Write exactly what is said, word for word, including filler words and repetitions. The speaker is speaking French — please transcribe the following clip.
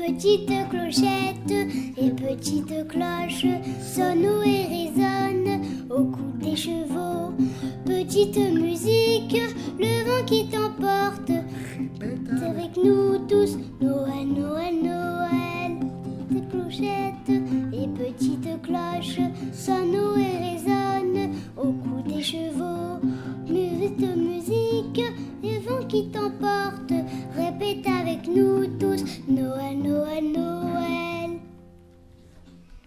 petites clochettes et petites cloches sonnent et résonnent au cou des chevaux. Petite musique, le vent qui t'emporte. Répète avec nous tous, Noël, Noël, Noël. Petites clochettes et petites cloches sonnent et résonnent au cou des chevaux. Petite musique, le vent qui t'emporte. Répète avec nous tous, Noël,